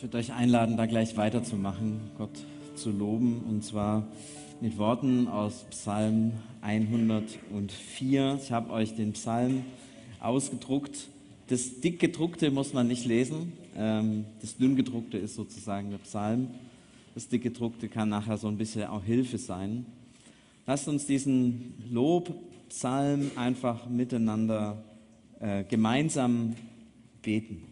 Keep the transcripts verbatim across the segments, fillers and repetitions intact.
Ich würde euch einladen, da gleich weiterzumachen, Gott zu loben, und zwar mit Worten aus Psalm hundertvier. Ich habe euch den Psalm ausgedruckt. Das dick gedruckte muss man nicht lesen. Das dünn gedruckte ist sozusagen der Psalm. Das dick gedruckte kann nachher so ein bisschen auch Hilfe sein. Lasst uns diesen Lobpsalm einfach miteinander äh, gemeinsam beten.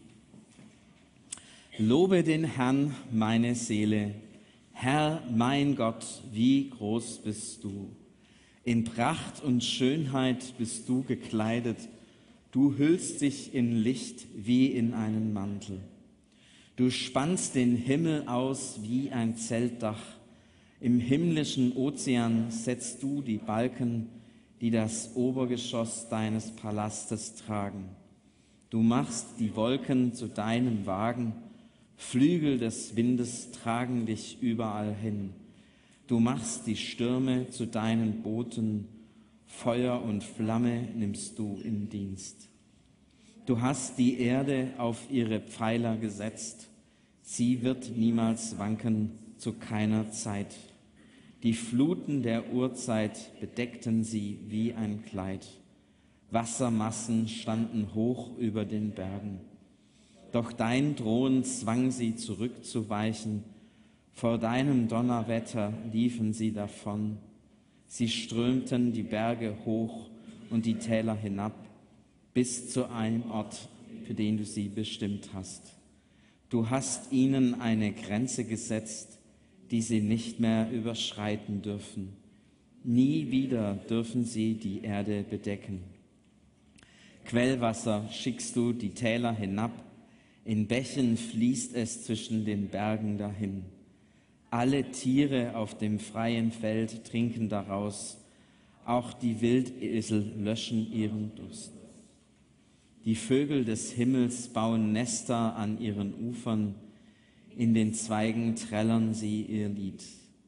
Lobe den Herrn, meine Seele. Herr, mein Gott, wie groß bist du. In Pracht und Schönheit bist du gekleidet. Du hüllst dich in Licht wie in einen Mantel. Du spannst den Himmel aus wie ein Zeltdach. Im himmlischen Ozean setzt du die Balken, die das Obergeschoss deines Palastes tragen. Du machst die Wolken zu deinem Wagen. Flügel des Windes tragen dich überall hin. Du machst die Stürme zu deinen Booten. Feuer und Flamme nimmst du in Dienst. Du hast die Erde auf ihre Pfeiler gesetzt. Sie wird niemals wanken, zu keiner Zeit. Die Fluten der Urzeit bedeckten sie wie ein Kleid. Wassermassen standen hoch über den Bergen. Doch dein Drohen zwang sie zurückzuweichen. Vor deinem Donnerwetter liefen sie davon. Sie strömten die Berge hoch und die Täler hinab, bis zu einem Ort, für den du sie bestimmt hast. Du hast ihnen eine Grenze gesetzt, die sie nicht mehr überschreiten dürfen. Nie wieder dürfen sie die Erde bedecken. Quellwasser schickst du die Täler hinab, in Bächen fließt es zwischen den Bergen dahin. Alle Tiere auf dem freien Feld trinken daraus, auch die Wildesel löschen ihren Durst. Die Vögel des Himmels bauen Nester an ihren Ufern, in den Zweigen trällern sie ihr Lied.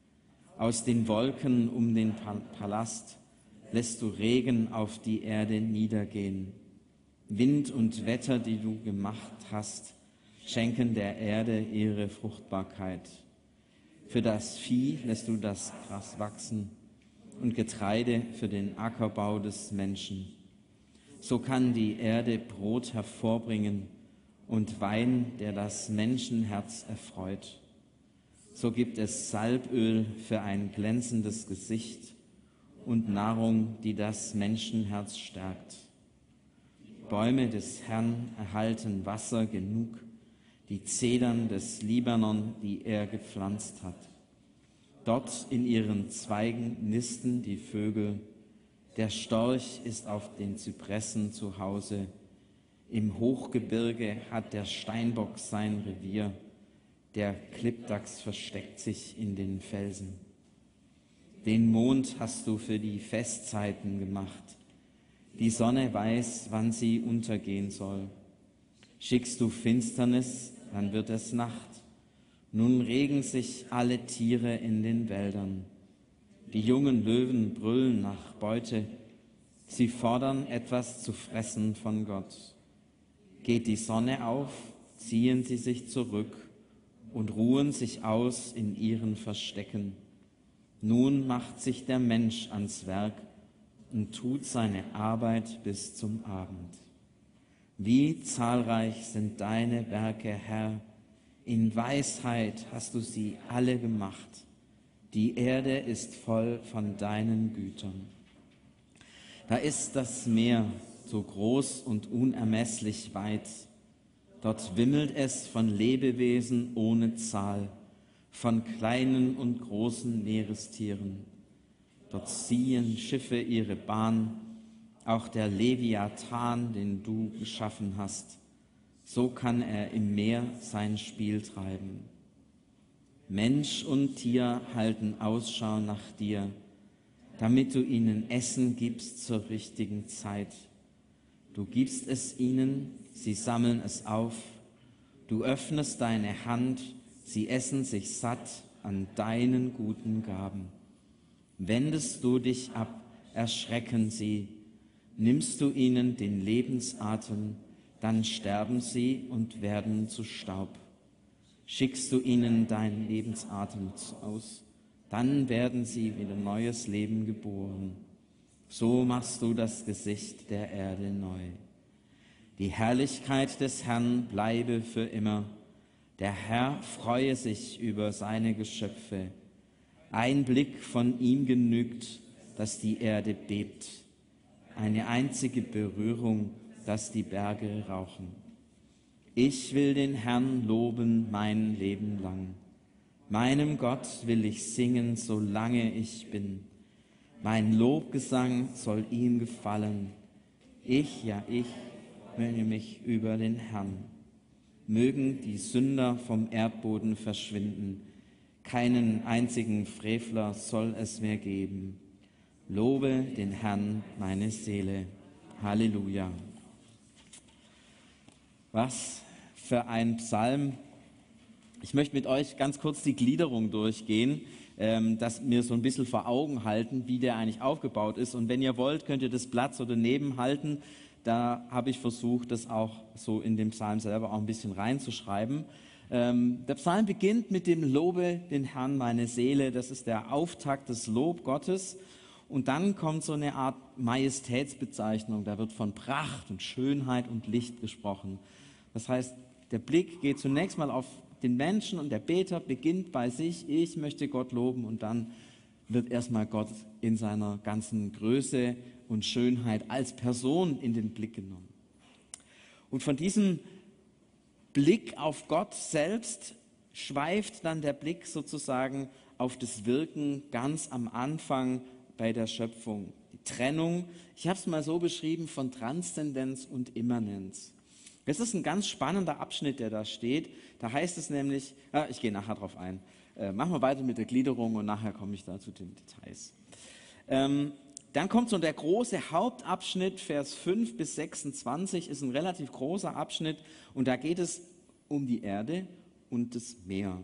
Aus den Wolken um den Palast lässt du Regen auf die Erde niedergehen. Wind und Wetter, die du gemacht hast, schenken der Erde ihre Fruchtbarkeit. Für das Vieh lässt du das Gras wachsen und Getreide für den Ackerbau des Menschen. So kann die Erde Brot hervorbringen und Wein, der das Menschenherz erfreut. So gibt es Salböl für ein glänzendes Gesicht und Nahrung, die das Menschenherz stärkt. Bäume des Herrn erhalten Wasser genug, die Zedern des Libanon, die er gepflanzt hat. Dort in ihren Zweigen nisten die Vögel. Der Storch ist auf den Zypressen zu Hause. Im Hochgebirge hat der Steinbock sein Revier. Der Klippdachs versteckt sich in den Felsen. Den Mond hast du für die Festzeiten gemacht. Die Sonne weiß, wann sie untergehen soll. Schickst du Finsternis, dann wird es Nacht. Nun regen sich alle Tiere in den Wäldern. Die jungen Löwen brüllen nach Beute. Sie fordern etwas zu fressen von Gott. Geht die Sonne auf, ziehen sie sich zurück und ruhen sich aus in ihren Verstecken. Nun macht sich der Mensch ans Werk und tut seine Arbeit bis zum Abend. Wie zahlreich sind deine Werke, Herr, in Weisheit hast du sie alle gemacht. Die Erde ist voll von deinen Gütern. Da ist das Meer so groß und unermesslich weit. Dort wimmelt es von Lebewesen ohne Zahl, von kleinen und großen Meerestieren. Dort ziehen Schiffe ihre Bahn, auch der Leviathan, den du geschaffen hast. So kann er im Meer sein Spiel treiben. Mensch und Tier halten Ausschau nach dir, damit du ihnen Essen gibst zur richtigen Zeit. Du gibst es ihnen, sie sammeln es auf. Du öffnest deine Hand, sie essen sich satt an deinen guten Gaben. Wendest du dich ab, erschrecken sie. Nimmst du ihnen den Lebensatem, dann sterben sie und werden zu Staub. Schickst du ihnen deinen Lebensatem aus, dann werden sie wieder neues Leben geboren. So machst du das Gesicht der Erde neu. Die Herrlichkeit des Herrn bleibe für immer. Der Herr freue sich über seine Geschöpfe. Ein Blick von ihm genügt, dass die Erde bebt. Eine einzige Berührung, dass die Berge rauchen. Ich will den Herrn loben mein Leben lang. Meinem Gott will ich singen, solange ich bin. Mein Lobgesang soll ihm gefallen. Ich, ja ich, freue mich über den Herrn. Mögen die Sünder vom Erdboden verschwinden. Keinen einzigen Frevler soll es mehr geben. Lobe den Herrn, meine Seele. Halleluja. Was für ein Psalm. Ich möchte mit euch ganz kurz die Gliederung durchgehen, ähm, dass wir so ein bisschen vor Augen halten, wie der eigentlich aufgebaut ist. Und wenn ihr wollt, könnt ihr das Blatt so daneben halten. Da habe ich versucht, das auch so in dem Psalm selber auch ein bisschen reinzuschreiben. Ähm, der Psalm beginnt mit dem Lobe den Herrn, meine Seele. Das ist der Auftakt des Lob Gottes. Und dann kommt so eine Art Majestätsbezeichnung. Da wird von Pracht und Schönheit und Licht gesprochen. Das heißt, der Blick geht zunächst mal auf den Menschen und der Beter beginnt bei sich. Ich möchte Gott loben, und dann wird erstmal Gott in seiner ganzen Größe und Schönheit als Person in den Blick genommen. Und von diesem Blick auf Gott selbst schweift dann der Blick sozusagen auf das Wirken ganz am Anfang bei der Schöpfung. Die Trennung, ich habe es mal so beschrieben, von Transzendenz und Immanenz. Das ist ein ganz spannender Abschnitt, der da steht. Da heißt es nämlich, ah, ich gehe nachher drauf ein, äh, machen wir weiter mit der Gliederung und nachher komme ich da zu den Details. Ähm, dann kommt so der große Hauptabschnitt, Vers fünf bis sechsundzwanzig, ist ein relativ großer Abschnitt, und da geht es um die Erde und das Meer.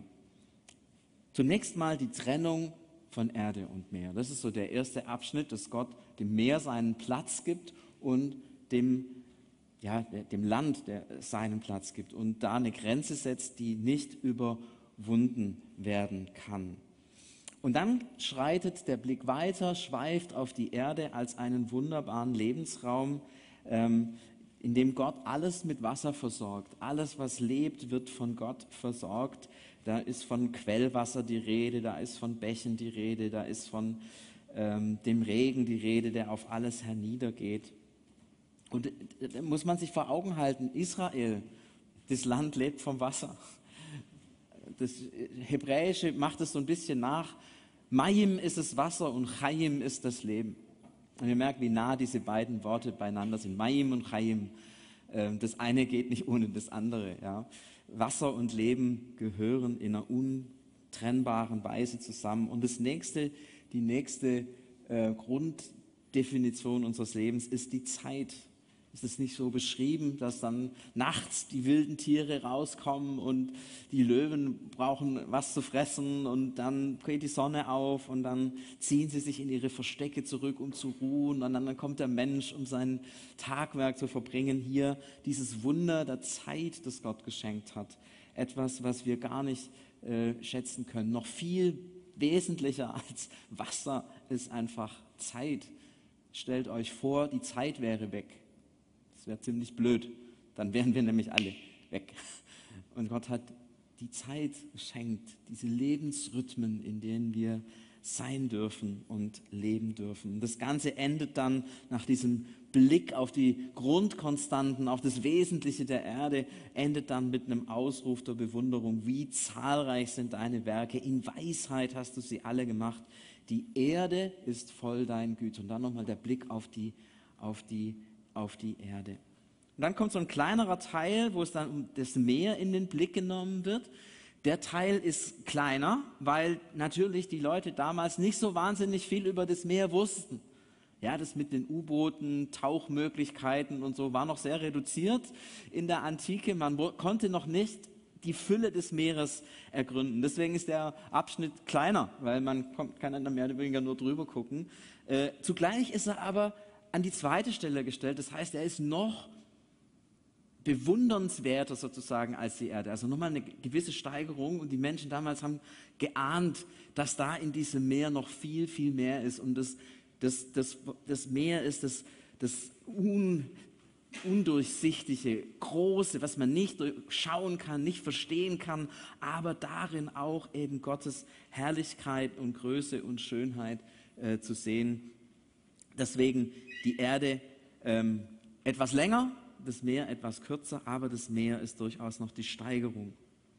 Zunächst mal die Trennung von Erde und Meer. Das ist so der erste Abschnitt, dass Gott dem Meer seinen Platz gibt und dem ja, dem Land, der seinen Platz gibt und da eine Grenze setzt, die nicht überwunden werden kann. Und dann schreitet der Blick weiter, schweift auf die Erde als einen wunderbaren Lebensraum, ähm, in dem Gott alles mit Wasser versorgt. Alles, was lebt, wird von Gott versorgt. Da ist von Quellwasser die Rede, da ist von Bächen die Rede, da ist von ähm, dem Regen die Rede, der auf alles herniedergeht. Und da muss man sich vor Augen halten, Israel, das Land lebt vom Wasser. Das Hebräische macht es so ein bisschen nach. Mayim ist das Wasser und Chayim ist das Leben. Und ihr merkt, wie nah diese beiden Worte beieinander sind. Mayim und Chayim. Das eine geht nicht ohne das andere. Ja. Wasser und Leben gehören in einer untrennbaren Weise zusammen. Und das nächste, die nächste äh, Grunddefinition unseres Lebens ist die Zeit. Es ist nicht so beschrieben, dass dann nachts die wilden Tiere rauskommen und die Löwen brauchen was zu fressen und dann geht die Sonne auf und dann ziehen sie sich in ihre Verstecke zurück, um zu ruhen, und dann kommt der Mensch, um sein Tagwerk zu verbringen. Hier dieses Wunder der Zeit, das Gott geschenkt hat. Etwas, was wir gar nicht äh, schätzen können. Noch viel wesentlicher als Wasser ist einfach Zeit. Stellt euch vor, die Zeit wäre weg. Das wäre ziemlich blöd. Dann wären wir nämlich alle weg. Und Gott hat die Zeit geschenkt, diese Lebensrhythmen, in denen wir sein dürfen und leben dürfen. Das Ganze endet dann nach diesem Blick auf die Grundkonstanten, auf das Wesentliche der Erde, endet dann mit einem Ausruf der Bewunderung. Wie zahlreich sind deine Werke, in Weisheit hast du sie alle gemacht. Die Erde ist voll dein Güter. Und dann nochmal der Blick auf die, auf die auf die Erde. Und dann kommt so ein kleinerer Teil, wo es dann um das Meer in den Blick genommen wird. Der Teil ist kleiner, weil natürlich die Leute damals nicht so wahnsinnig viel über das Meer wussten. Ja, das mit den U-Booten, Tauchmöglichkeiten und so war noch sehr reduziert in der Antike. Man konnte noch nicht die Fülle des Meeres ergründen. Deswegen ist der Abschnitt kleiner, weil man kann dann mehr oder weniger nur drüber gucken. Äh, zugleich ist er aber an die zweite Stelle gestellt. Das heißt, er ist noch bewundernswerter sozusagen als die Erde. Also nochmal eine gewisse Steigerung und die Menschen damals haben geahnt, dass da in diesem Meer noch viel, viel mehr ist und das, das, das, das Meer ist das, das Un, undurchsichtige, große, was man nicht schauen kann, nicht verstehen kann, aber darin auch eben Gottes Herrlichkeit und Größe und Schönheit äh, zu sehen. Deswegen die Erde ähm, etwas länger, das Meer etwas kürzer, aber das Meer ist durchaus noch die Steigerung.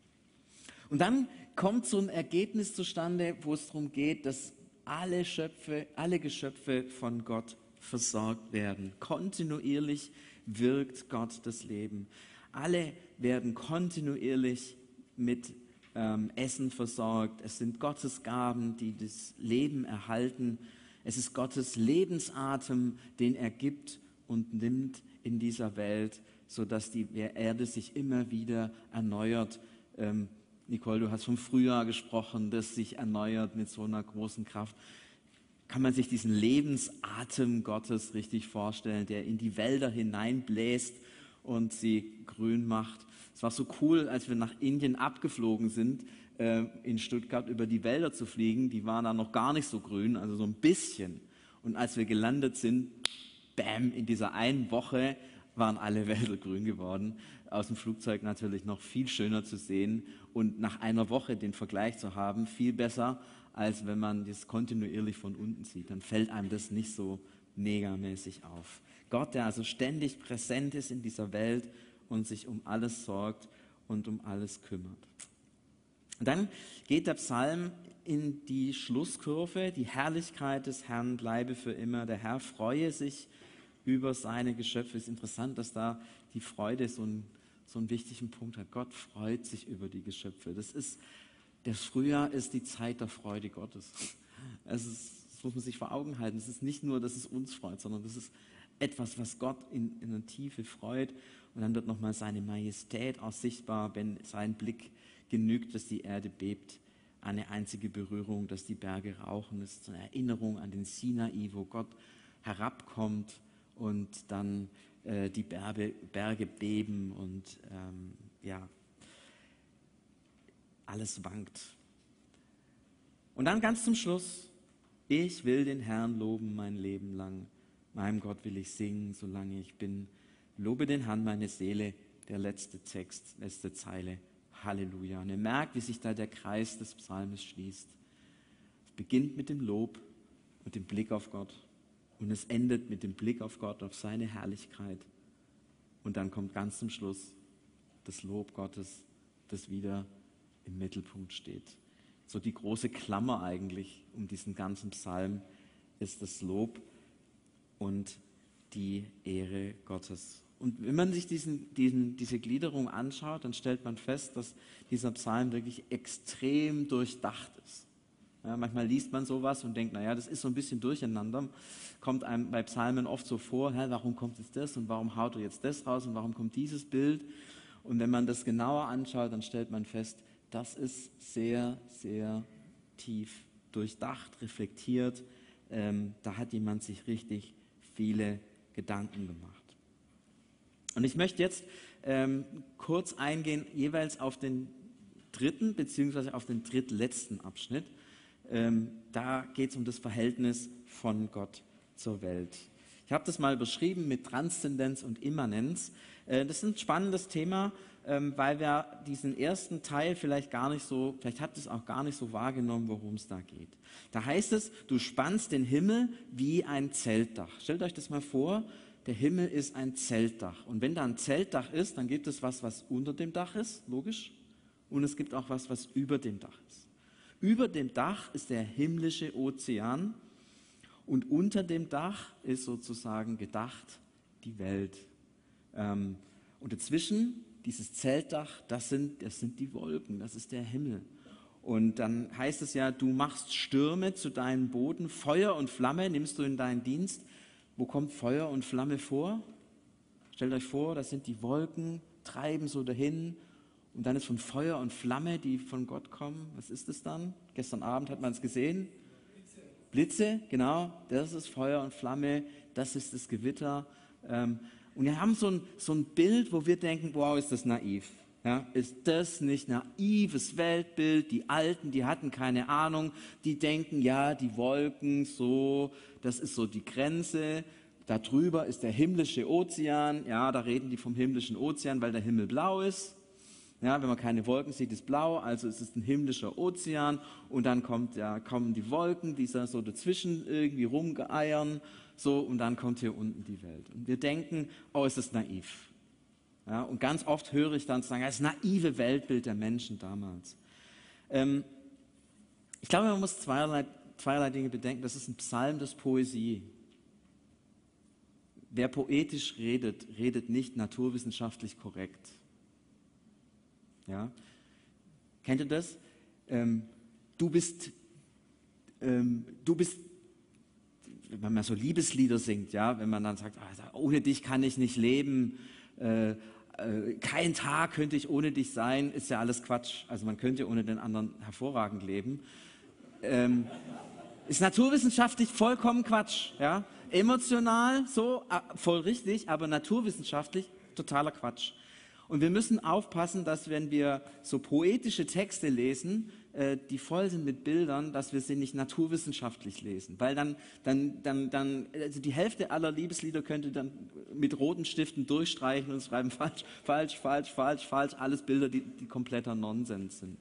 Und dann kommt so ein Ergebnis zustande, wo es darum geht, dass alle Schöpfe, alle Geschöpfe von Gott versorgt werden. Kontinuierlich wirkt Gott das Leben. Alle werden kontinuierlich mit ähm, Essen versorgt. Es sind Gottes Gaben, die das Leben erhalten. Es ist Gottes Lebensatem, den er gibt und nimmt in dieser Welt, sodass die Erde sich immer wieder erneuert. Ähm, Nicole, du hast vom Frühjahr gesprochen, das sich erneuert mit so einer großen Kraft. Kann man sich diesen Lebensatem Gottes richtig vorstellen, der in die Wälder hineinbläst und sie grün macht. Es war so cool, als wir nach Indien abgeflogen sind, äh, in Stuttgart über die Wälder zu fliegen. Die waren da noch gar nicht so grün, also so ein bisschen. Und als wir gelandet sind, bam, in dieser einen Woche waren alle Wälder grün geworden. Aus dem Flugzeug natürlich noch viel schöner zu sehen und nach einer Woche den Vergleich zu haben, viel besser, als wenn man das kontinuierlich von unten sieht. Dann fällt einem das nicht so megamäßig auf. Gott, der also ständig präsent ist in dieser Welt und sich um alles sorgt und um alles kümmert. Und dann geht der Psalm in die Schlusskurve, die Herrlichkeit des Herrn bleibe für immer, der Herr freue sich über seine Geschöpfe. Es ist interessant, dass da die Freude so, ein, so einen wichtigen Punkt hat. Gott freut sich über die Geschöpfe. Das ist, das Frühjahr ist die Zeit der Freude Gottes. Es ist, das muss man sich vor Augen halten. Es ist nicht nur, dass es uns freut, sondern das ist etwas, was Gott in, in der Tiefe freut. Und dann wird nochmal seine Majestät auch sichtbar, wenn sein Blick genügt, dass die Erde bebt. Eine einzige Berührung, dass die Berge rauchen. Das ist eine Erinnerung an den Sinai, wo Gott herabkommt und dann äh, die Berge, Berge beben und ähm, ja, alles wankt. Und dann ganz zum Schluss, ich will den Herrn loben mein Leben lang, meinem Gott will ich singen, solange ich bin. Lobe den Herrn meine Seele, der letzte Text, letzte Zeile, Halleluja. Und ihr merkt, wie sich da der Kreis des Psalmes schließt. Es beginnt mit dem Lob und dem Blick auf Gott. Und es endet mit dem Blick auf Gott, auf seine Herrlichkeit. Und dann kommt ganz zum Schluss das Lob Gottes, das wieder im Mittelpunkt steht. So die große Klammer eigentlich um diesen ganzen Psalm ist das Lob und die Ehre Gottes. Und wenn man sich diesen, diesen, diese Gliederung anschaut, dann stellt man fest, dass dieser Psalm wirklich extrem durchdacht ist. Ja, manchmal liest man sowas und denkt, naja, das ist so ein bisschen durcheinander. Kommt einem bei Psalmen oft so vor, hä, warum kommt jetzt das und warum haut er jetzt das raus und warum kommt dieses Bild? Und wenn man das genauer anschaut, dann stellt man fest, das ist sehr, sehr tief durchdacht, reflektiert. Ähm, da hat jemand sich richtig viele Gedanken gemacht. Und ich möchte jetzt ähm, kurz eingehen, jeweils auf den dritten beziehungsweise auf den drittletzten Abschnitt. Ähm, da geht es um das Verhältnis von Gott zur Welt. Ich habe das mal beschrieben mit Transzendenz und Immanenz. Äh, das ist ein spannendes Thema, ähm, weil wir diesen ersten Teil vielleicht gar nicht so, vielleicht habt ihr es auch gar nicht so wahrgenommen, worum es da geht. Da heißt es, du spannst den Himmel wie ein Zeltdach. Stellt euch das mal vor, der Himmel ist ein Zeltdach. Und wenn da ein Zeltdach ist, dann gibt es was, was unter dem Dach ist, logisch. Und es gibt auch was, was über dem Dach ist. Über dem Dach ist der himmlische Ozean und unter dem Dach ist sozusagen gedacht die Welt. Ähm, und dazwischen, dieses Zeltdach, das sind, das sind die Wolken, das ist der Himmel. Und dann heißt es ja, du machst Stürme zu deinem Boden, Feuer und Flamme nimmst du in deinen Dienst. Wo kommt Feuer und Flamme vor? Stellt euch vor, das sind die Wolken, treiben so dahin. Und dann ist von Feuer und Flamme, die von Gott kommen. Was ist es dann? Gestern Abend hat man es gesehen. Blitze, genau. Das ist Feuer und Flamme. Das ist das Gewitter. Und wir haben so ein, so ein Bild, wo wir denken, wow, ist das naiv. Ja, ist das nicht naives Weltbild? Die Alten, die hatten keine Ahnung, die denken, ja, die Wolken, so, das ist so die Grenze. Da drüber ist der himmlische Ozean. Ja, da reden die vom himmlischen Ozean, weil der Himmel blau ist. Ja, wenn man keine Wolken sieht, ist blau, also es ist ein himmlischer Ozean. Und dann kommt, ja, kommen die Wolken, die so dazwischen irgendwie rumgeeiern. So, und dann kommt hier unten die Welt. Und wir denken, oh, ist das naiv. Ja, und ganz oft höre ich dann sagen, das naive Weltbild der Menschen damals. Ähm, ich glaube, man muss zweierlei, zweierlei Dinge bedenken. Das ist ein Psalm, das ist Poesie. Wer poetisch redet, redet nicht naturwissenschaftlich korrekt. Ja? Kennt ihr das? Ähm, du bist, ähm, du bist, wenn man so Liebeslieder singt, ja, wenn man dann sagt, ah, ohne dich kann ich nicht leben, äh, äh, kein Tag könnte ich ohne dich sein, ist ja alles Quatsch. Also man könnte ohne den anderen hervorragend leben. Ähm, ist naturwissenschaftlich vollkommen Quatsch. Ja? Emotional so, äh, voll richtig, aber naturwissenschaftlich totaler Quatsch. Und wir müssen aufpassen, dass wenn wir so poetische Texte lesen, äh, die voll sind mit Bildern, dass wir sie nicht naturwissenschaftlich lesen. Weil dann, dann, dann, dann, also die Hälfte aller Liebeslieder könnte dann mit roten Stiften durchstreichen und schreiben falsch, falsch, falsch, falsch, falsch, alles Bilder, die, die kompletter Nonsens sind.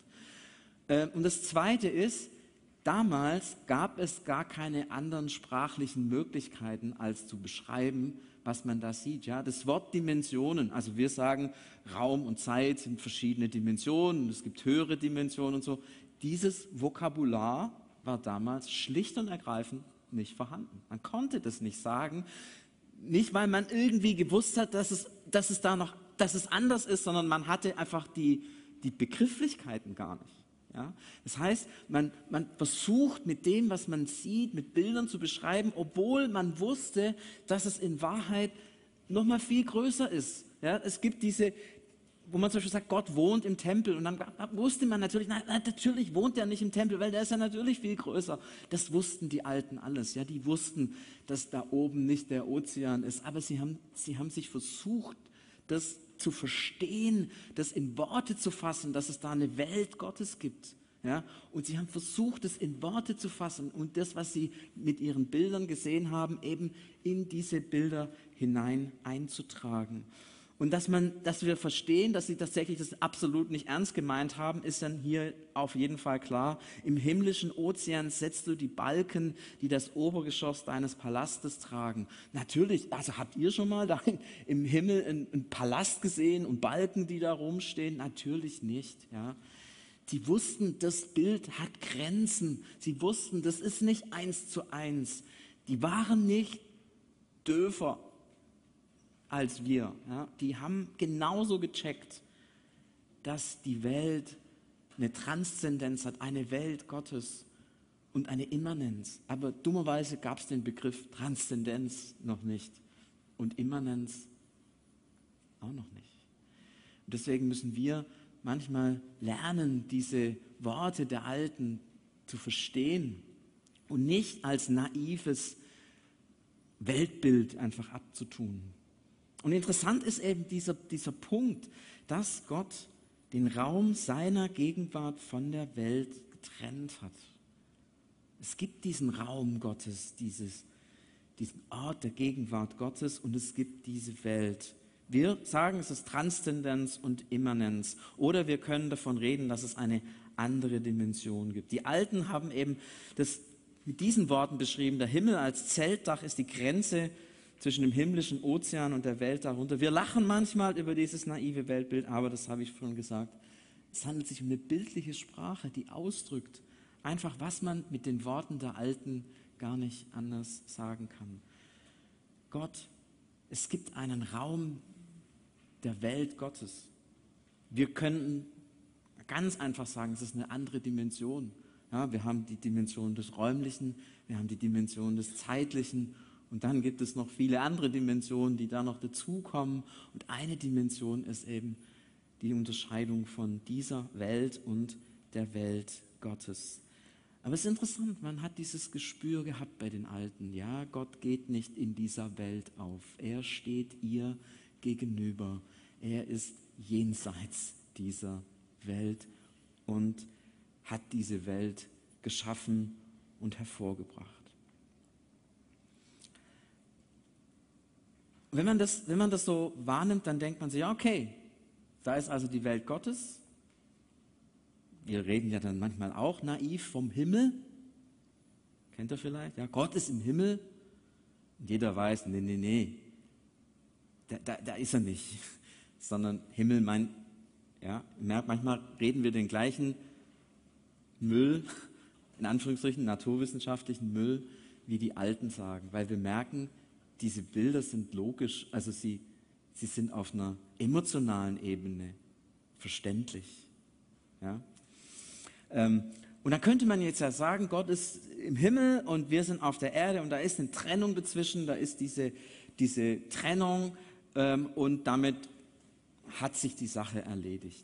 Äh, und das Zweite ist, damals gab es gar keine anderen sprachlichen Möglichkeiten, als zu beschreiben, was man da sieht. Ja? Das Wort Dimensionen, also wir sagen, Raum und Zeit sind verschiedene Dimensionen, es gibt höhere Dimensionen und so. Dieses Vokabular war damals schlicht und ergreifend nicht vorhanden. Man konnte das nicht sagen, nicht weil man irgendwie gewusst hat, dass es, dass es da noch, dass es anders ist, sondern man hatte einfach die, die Begrifflichkeiten gar nicht. Ja? Das heißt, man, man versucht mit dem, was man sieht, mit Bildern zu beschreiben, obwohl man wusste, dass es in Wahrheit noch mal viel größer ist. Ja? Es gibt diese, wo man zum Beispiel sagt, Gott wohnt im Tempel, und dann wusste man natürlich, nein, natürlich wohnt er nicht im Tempel, weil der ist ja natürlich viel größer. Das wussten die Alten alles. Ja? Die wussten, dass da oben nicht der Ozean ist, aber sie haben, sie haben sich versucht, das zu verstehen, das in Worte zu fassen, dass es da eine Welt Gottes gibt. Ja? Und sie haben versucht, es in Worte zu fassen und das, was sie mit ihren Bildern gesehen haben, eben in diese Bilder hinein einzutragen. Und dass, man, dass wir verstehen, dass sie tatsächlich das absolut nicht ernst gemeint haben, ist dann hier auf jeden Fall klar. Im himmlischen Ozean setzt du die Balken, die das Obergeschoss deines Palastes tragen. Natürlich, also habt ihr schon mal da im Himmel einen, einen Palast gesehen und Balken, die da rumstehen? Natürlich nicht. Ja. Sie wussten, das Bild hat Grenzen. Sie wussten, das ist nicht eins zu eins. Die waren nicht döfer als wir. Ja, die haben genauso gecheckt, dass die Welt eine Transzendenz hat, eine Welt Gottes und eine Immanenz. Aber dummerweise gab es den Begriff Transzendenz noch nicht und Immanenz auch noch nicht. Und deswegen müssen wir manchmal lernen, diese Worte der Alten zu verstehen und nicht als naives Weltbild einfach abzutun. Und interessant ist eben dieser, dieser Punkt, dass Gott den Raum seiner Gegenwart von der Welt getrennt hat. Es gibt diesen Raum Gottes, dieses, diesen Ort der Gegenwart Gottes, und es gibt diese Welt. Wir sagen, es ist Transzendenz und Immanenz. Oder wir können davon reden, dass es eine andere Dimension gibt. Die Alten haben eben das mit diesen Worten beschrieben: Der Himmel als Zeltdach ist die Grenze zwischen dem himmlischen Ozean und der Welt darunter. Wir lachen manchmal über dieses naive Weltbild, aber das habe ich schon gesagt. Es handelt sich um eine bildliche Sprache, die ausdrückt einfach, was man mit den Worten der Alten gar nicht anders sagen kann. Gott, es gibt einen Raum der Welt Gottes. Wir können ganz einfach sagen, es ist eine andere Dimension. Ja, wir haben die Dimension des Räumlichen, wir haben die Dimension des Zeitlichen, und dann gibt es noch viele andere Dimensionen, die da noch dazukommen. Und eine Dimension ist eben die Unterscheidung von dieser Welt und der Welt Gottes. Aber es ist interessant, man hat dieses Gespür gehabt bei den Alten. Ja, Gott geht nicht in dieser Welt auf. Er steht ihr gegenüber. Er ist jenseits dieser Welt und hat diese Welt geschaffen und hervorgebracht. Wenn man das, wenn man das so wahrnimmt, dann denkt man sich, ja, okay, da ist also die Welt Gottes. Wir reden ja dann manchmal auch naiv vom Himmel. Kennt ihr vielleicht? Ja, Gott ist im Himmel. Und jeder weiß, nee, nee, nee, da, da, da ist er nicht. Sondern Himmel meint, ja, manchmal reden wir den gleichen Müll, in Anführungsstrichen naturwissenschaftlichen Müll, wie die Alten sagen. Weil wir merken, diese Bilder sind logisch, also sie, sie sind auf einer emotionalen Ebene verständlich. Ja? Ähm, und dann könnte man jetzt ja sagen, Gott ist im Himmel und wir sind auf der Erde und da ist eine Trennung dazwischen, da ist diese, diese Trennung ähm, und damit hat sich die Sache erledigt.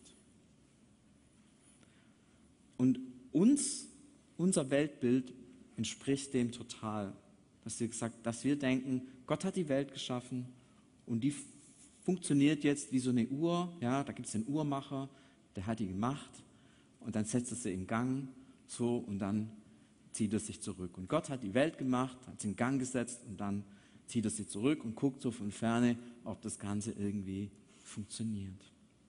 Und uns, unser Weltbild entspricht dem total, dass wir, gesagt, dass wir denken, Gott hat die Welt geschaffen und die funktioniert jetzt wie so eine Uhr. Ja, da gibt es den Uhrmacher, der hat die gemacht und dann setzt er sie in Gang so und dann zieht er sich zurück. Und Gott hat die Welt gemacht, hat sie in Gang gesetzt und dann zieht er sie zurück und guckt so von Ferne, ob das Ganze irgendwie funktioniert.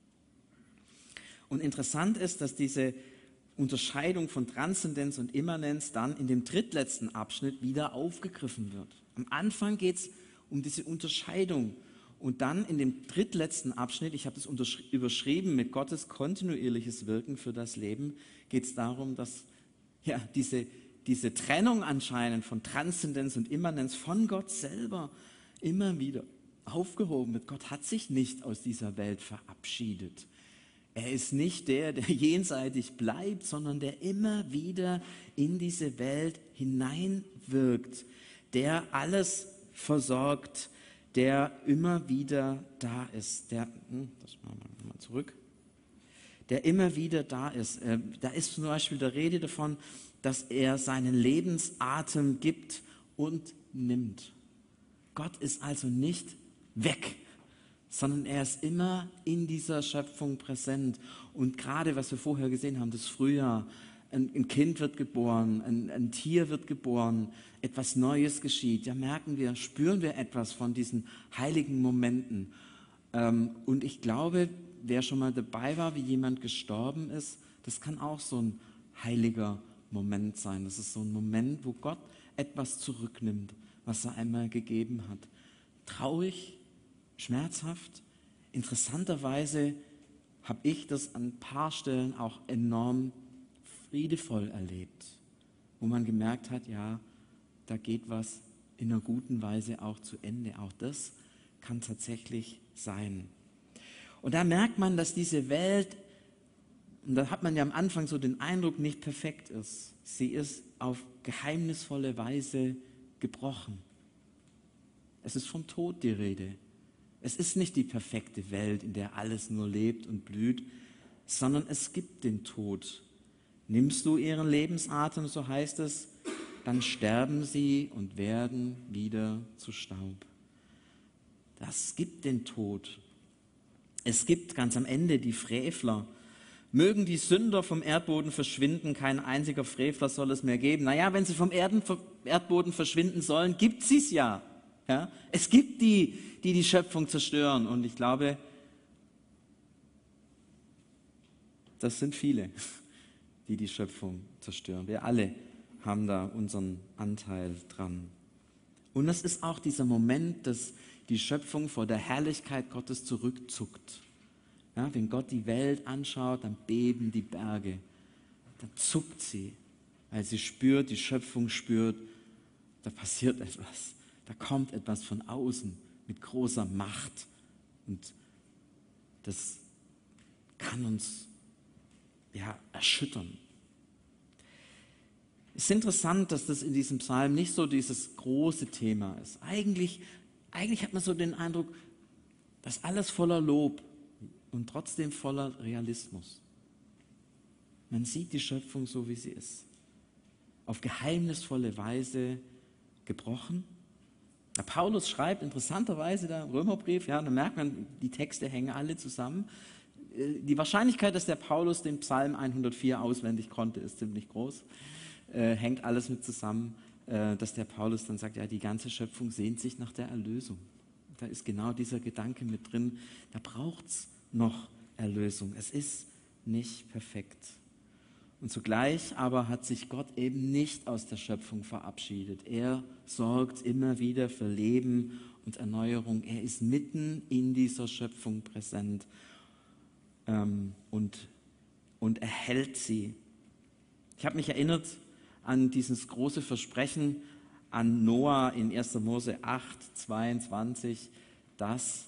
Und interessant ist, dass diese Unterscheidung von Transzendenz und Immanenz dann in dem drittletzten Abschnitt wieder aufgegriffen wird. Am Anfang geht es um diese Unterscheidung und dann in dem drittletzten Abschnitt, ich habe das überschrieben mit Gottes kontinuierliches Wirken für das Leben, geht es darum, dass ja, diese, diese Trennung anscheinend von Transzendenz und Immanenz von Gott selber immer wieder aufgehoben wird. Gott hat sich nicht aus dieser Welt verabschiedet. Er ist nicht der, der jenseitig bleibt, sondern der immer wieder in diese Welt hineinwirkt, der alles versorgt, der immer wieder da ist. Der, das machen wir mal zurück. Der immer wieder da ist. Da ist zum Beispiel die Rede davon, dass er seinen Lebensatem gibt und nimmt. Gott ist also nicht weg, sondern er ist immer in dieser Schöpfung präsent. Und gerade, was wir vorher gesehen haben, das Frühjahr, ein, ein Kind wird geboren, ein, ein Tier wird geboren, etwas Neues geschieht. Ja, merken wir, spüren wir etwas von diesen heiligen Momenten. Ähm, und ich glaube, wer schon mal dabei war, wie jemand gestorben ist, das kann auch so ein heiliger Moment sein. Das ist so ein Moment, wo Gott etwas zurücknimmt, was er einmal gegeben hat. Traurig, schmerzhaft. Interessanterweise habe ich das an ein paar Stellen auch enorm friedevoll erlebt, wo man gemerkt hat, ja, da geht was in einer guten Weise auch zu Ende. Auch das kann tatsächlich sein. Und da merkt man, dass diese Welt, und da hat man ja am Anfang so den Eindruck, nicht perfekt ist. Sie ist auf geheimnisvolle Weise gebrochen. Es ist vom Tod die Rede. Es ist nicht die perfekte Welt, in der alles nur lebt und blüht, sondern es gibt den Tod. Nimmst du ihren Lebensatem, so heißt es, dann sterben sie und werden wieder zu Staub. Das gibt den Tod. Es gibt ganz am Ende die Frevler. Mögen die Sünder vom Erdboden verschwinden, kein einziger Frevler soll es mehr geben. Naja, wenn sie vom Erden, Erdboden verschwinden sollen, gibt es es ja. Ja. Es gibt die, die die Schöpfung zerstören. Und ich glaube, das sind viele, die die Schöpfung zerstören. Wir alle haben da unseren Anteil dran. Und es ist auch dieser Moment, dass die Schöpfung vor der Herrlichkeit Gottes zurückzuckt. Ja, wenn Gott die Welt anschaut, dann beben die Berge. Dann zuckt sie, weil sie spürt, die Schöpfung spürt, da passiert etwas. Da kommt etwas von außen mit großer Macht. Und das kann uns ja, erschüttern. Es ist interessant, dass das in diesem Psalm nicht so dieses große Thema ist. Eigentlich, eigentlich hat man so den Eindruck, dass alles voller Lob und trotzdem voller Realismus. Man sieht die Schöpfung so, wie sie ist. auf geheimnisvolle Weise gebrochen. Der Paulus schreibt interessanterweise da im Römerbrief, ja, da merkt man, die Texte hängen alle zusammen. Die Wahrscheinlichkeit, dass der Paulus den Psalm hundertvier auswendig konnte, ist ziemlich groß. Äh, hängt alles mit zusammen, äh, dass der Paulus dann sagt, ja, die ganze Schöpfung sehnt sich nach der Erlösung. Da ist genau dieser Gedanke mit drin, da braucht es noch Erlösung. Es ist nicht perfekt. Und zugleich aber hat sich Gott eben nicht aus der Schöpfung verabschiedet. Er sorgt immer wieder für Leben und Erneuerung. Er ist mitten in dieser Schöpfung präsent ähm, und, und erhält sie. Ich habe mich erinnert an dieses große Versprechen an Noah in erster Mose acht, zweiundzwanzig, dass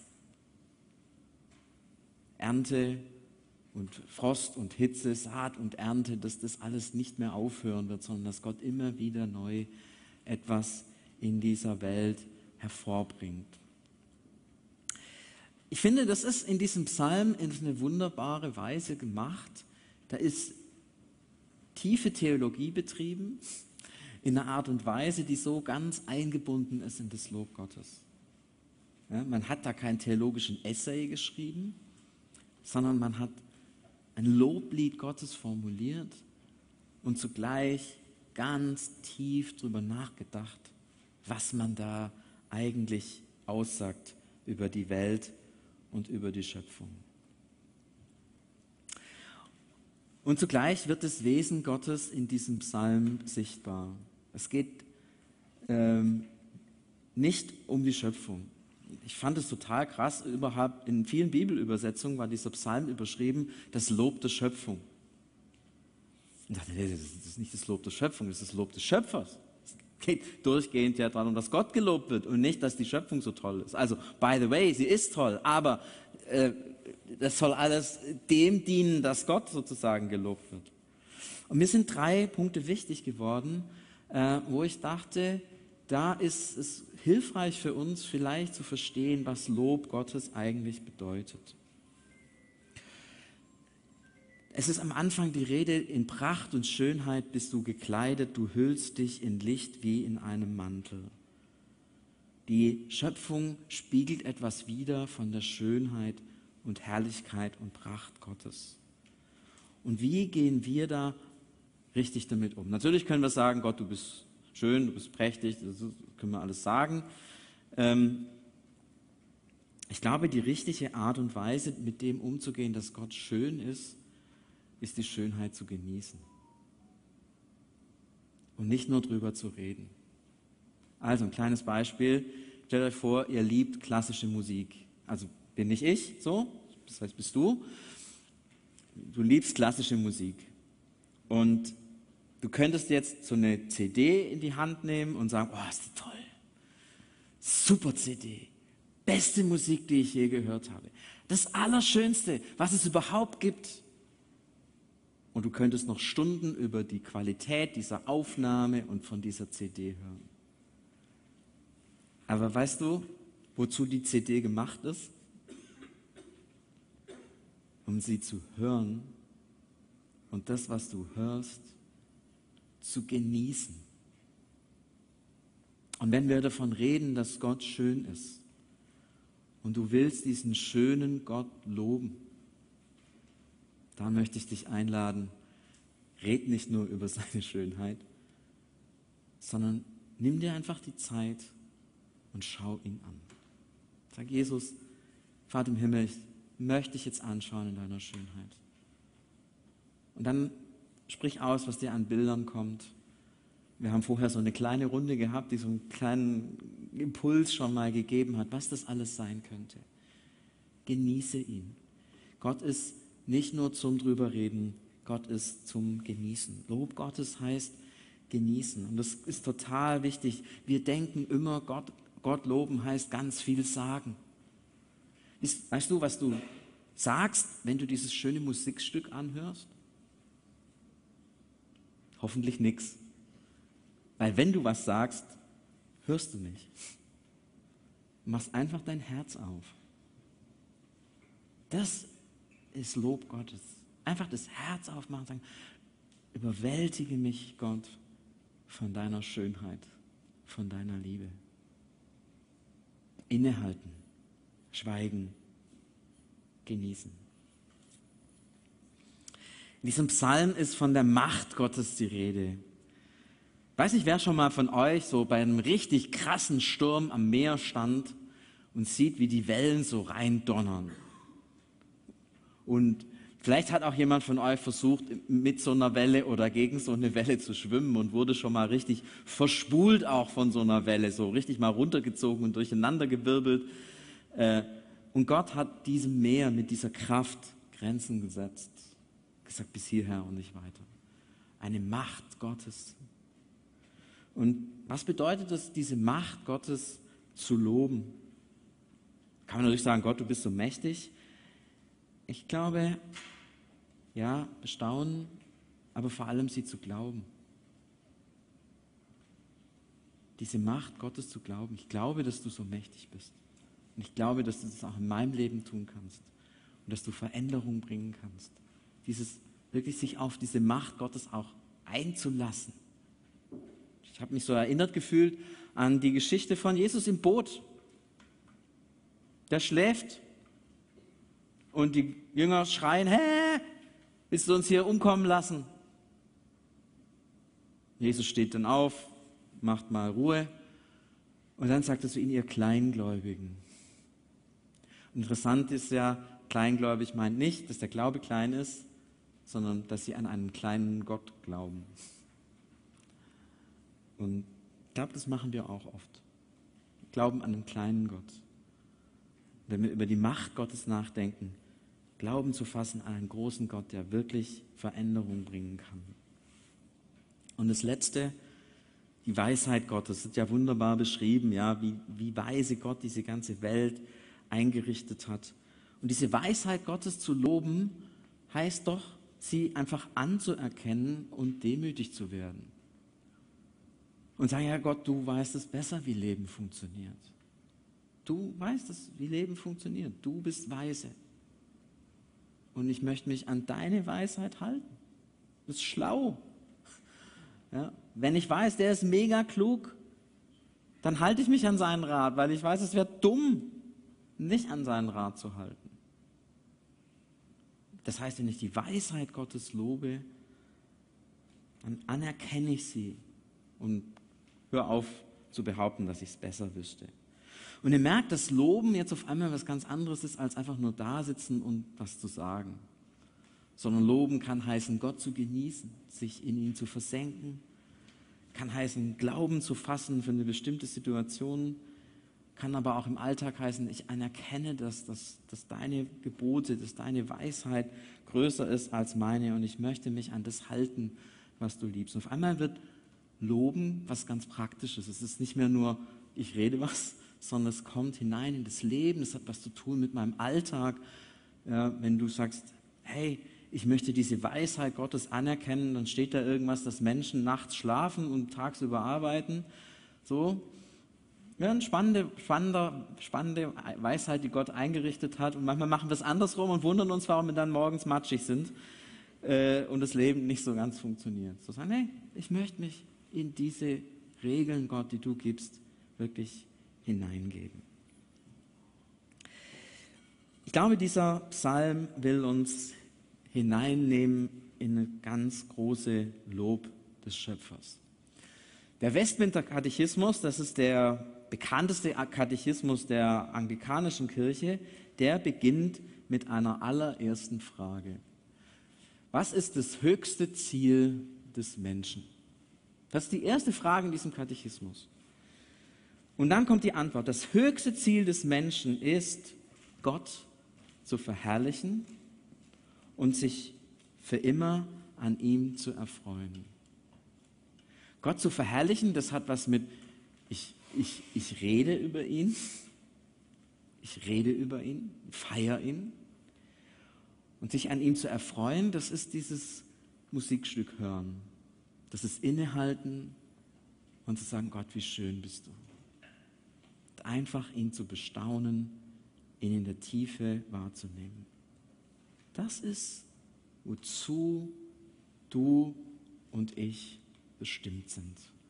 Ernte und Frost und Hitze, Saat und Ernte, dass das alles nicht mehr aufhören wird, sondern dass Gott immer wieder neu etwas in dieser Welt hervorbringt. Ich finde, das ist in diesem Psalm in eine wunderbare Weise gemacht. Da ist tiefe Theologie betrieben, in einer Art und Weise, die so ganz eingebunden ist in das Lob Gottes. Ja, man hat da keinen theologischen Essay geschrieben, sondern man hat ein Loblied Gottes formuliert und zugleich ganz tief darüber nachgedacht, was man da eigentlich aussagt über die Welt und über die Schöpfung. Und zugleich wird das Wesen Gottes in diesem Psalm sichtbar. Es geht ähm, nicht um die Schöpfung. Ich fand es total krass, überhaupt in vielen Bibelübersetzungen war dieser Psalm überschrieben, das Lob der Schöpfung. Ich dachte, nee, das ist nicht das Lob der Schöpfung, das ist das Lob des Schöpfers. Es geht durchgehend ja darum, dass Gott gelobt wird und nicht, dass die Schöpfung so toll ist. Also, by the way, sie ist toll, aber äh, das soll alles dem dienen, dass Gott sozusagen gelobt wird. Und mir sind drei Punkte wichtig geworden, äh, wo ich dachte, da ist es hilfreich für uns vielleicht zu verstehen, was Lob Gottes eigentlich bedeutet. Es ist am Anfang die Rede, in Pracht und Schönheit bist du gekleidet, du hüllst dich in Licht wie in einem Mantel. Die Schöpfung spiegelt etwas wider von der Schönheit und Herrlichkeit und Pracht Gottes. Und wie gehen wir da richtig damit um? Natürlich können wir sagen, Gott, du bist schön, du bist prächtig, das können wir alles sagen. Ähm, ich glaube, die richtige Art und Weise, mit dem umzugehen, dass Gott schön ist, ist die Schönheit zu genießen. Und nicht nur drüber zu reden. Also ein kleines Beispiel. Stellt euch vor, ihr liebt klassische Musik. Also bin nicht ich so, das heißt bist du. Du liebst klassische Musik. Und du könntest jetzt so eine C D in die Hand nehmen und sagen, oh, ist die toll. Super C D. Beste Musik, die ich je gehört habe. Das Allerschönste, was es überhaupt gibt. Und du könntest noch Stunden über die Qualität dieser Aufnahme und von dieser C D hören. Aber weißt du, wozu die C D gemacht ist? Um sie zu hören und das, was du hörst, zu genießen. Und wenn wir davon reden, dass Gott schön ist und du willst diesen schönen Gott loben, dann möchte ich dich einladen, red nicht nur über seine Schönheit, sondern nimm dir einfach die Zeit und schau ihn an. Sag Jesus, Vater im Himmel, ich möchte dich jetzt anschauen in deiner Schönheit. Und dann sprich aus, was dir an Bildern kommt. Wir haben vorher so eine kleine Runde gehabt, die so einen kleinen Impuls schon mal gegeben hat, was das alles sein könnte. Genieße ihn. Gott ist nicht nur zum Drüberreden, Gott ist zum Genießen. Lob Gottes heißt genießen. Und das ist total wichtig. Wir denken immer, Gott, Gott loben heißt ganz viel sagen. Weißt du, was du sagst, wenn du dieses schöne Musikstück anhörst? Hoffentlich nichts. Weil wenn du was sagst, hörst du nicht. Du machst einfach dein Herz auf. Das ist Lob Gottes. Einfach das Herz aufmachen und sagen, überwältige mich, Gott, von deiner Schönheit, von deiner Liebe. Innehalten, schweigen, genießen. In diesem Psalm ist von der Macht Gottes die Rede. Weiß nicht, wer schon mal von euch so bei einem richtig krassen Sturm am Meer stand und sieht, wie die Wellen so reindonnern. Und vielleicht hat auch jemand von euch versucht, mit so einer Welle oder gegen so eine Welle zu schwimmen und wurde schon mal richtig verspult auch von so einer Welle, so richtig mal runtergezogen und durcheinandergewirbelt. Und Gott hat diesem Meer mit dieser Kraft Grenzen gesetzt. Gesagt, bis hierher und nicht weiter. Eine Macht Gottes. Und was bedeutet es, diese Macht Gottes zu loben? Kann man natürlich sagen, Gott, du bist so mächtig. Ich glaube, ja, bestaunen, aber vor allem sie zu glauben. Diese Macht Gottes zu glauben. Ich glaube, dass du so mächtig bist. Und ich glaube, dass du das auch in meinem Leben tun kannst. Und dass du Veränderung bringen kannst. Dieses wirklich sich auf diese Macht Gottes auch einzulassen. Ich habe mich so erinnert gefühlt an die Geschichte von Jesus im Boot. Der schläft und die Jünger schreien, hä, willst du uns hier umkommen lassen? Jesus steht dann auf, macht mal Ruhe und dann sagt er zu ihnen, ihr Kleingläubigen. Interessant ist ja, kleingläubig meint nicht, dass der Glaube klein ist, sondern dass sie an einen kleinen Gott glauben. Und ich glaube, das machen wir auch oft. Wir glauben an einen kleinen Gott. Wenn wir über die Macht Gottes nachdenken, Glauben zu fassen an einen großen Gott, der wirklich Veränderung bringen kann. Und das Letzte, die Weisheit Gottes, wird ja wunderbar beschrieben, ja, wie, wie weise Gott diese ganze Welt eingerichtet hat. Und diese Weisheit Gottes zu loben, heißt doch, sie einfach anzuerkennen und demütig zu werden. Und sagen, ja Gott, du weißt es besser, wie Leben funktioniert. Du weißt es, wie Leben funktioniert. Du bist weise. Und ich möchte mich an deine Weisheit halten. Das ist schlau. Ja, wenn ich weiß, der ist mega klug, dann halte ich mich an seinen Rat, weil ich weiß, es wäre dumm, nicht an seinen Rat zu halten. Das heißt, wenn ich die Weisheit Gottes lobe, dann anerkenne ich sie und höre auf zu behaupten, dass ich es besser wüsste. Und ihr merkt, dass Loben jetzt auf einmal was ganz anderes ist, als einfach nur da sitzen und was zu sagen. Sondern Loben kann heißen, Gott zu genießen, sich in ihn zu versenken. Kann heißen, Glauben zu fassen für eine bestimmte Situation. Kann aber auch im Alltag heißen, ich anerkenne, dass, dass, dass deine Gebote, dass deine Weisheit größer ist als meine und ich möchte mich an das halten, was du liebst. Und auf einmal wird Loben was ganz Praktisches. Es ist nicht mehr nur, ich rede was, sondern es kommt hinein in das Leben. Es hat was zu tun mit meinem Alltag. Ja, wenn du sagst, hey, ich möchte diese Weisheit Gottes anerkennen, dann steht da irgendwas, dass Menschen nachts schlafen und tagsüber arbeiten. So, ja, eine spannende, spannende, spannende Weisheit, die Gott eingerichtet hat. Und manchmal machen wir es andersrum und wundern uns, warum wir dann morgens matschig sind äh, und das Leben nicht so ganz funktioniert. So sagen, hey, ich möchte mich in diese Regeln, Gott, die du gibst, wirklich hineingeben. Ich glaube, dieser Psalm will uns hineinnehmen in eine ganz große Lob des Schöpfers. Der Westminster Katechismus, das ist der bekannteste Katechismus der anglikanischen Kirche, der beginnt mit einer allerersten Frage. Was ist das höchste Ziel des Menschen? Das ist die erste Frage in diesem Katechismus. Und dann kommt die Antwort. Das höchste Ziel des Menschen ist, Gott zu verherrlichen und sich für immer an ihm zu erfreuen. Gott zu verherrlichen, das hat was mit, ich, ich, ich rede über ihn, ich rede über ihn, feiere ihn. Und sich an ihm zu erfreuen, das ist dieses Musikstück hören. Das ist innehalten und zu sagen, Gott, wie schön bist du. Und einfach ihn zu bestaunen, ihn in der Tiefe wahrzunehmen. Das ist, wozu du und ich bestimmt sind.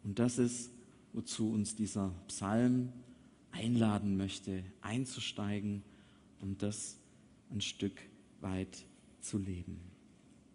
Und das ist, wozu uns dieser Psalm einladen möchte, einzusteigen und das ein Stück weit zu leben.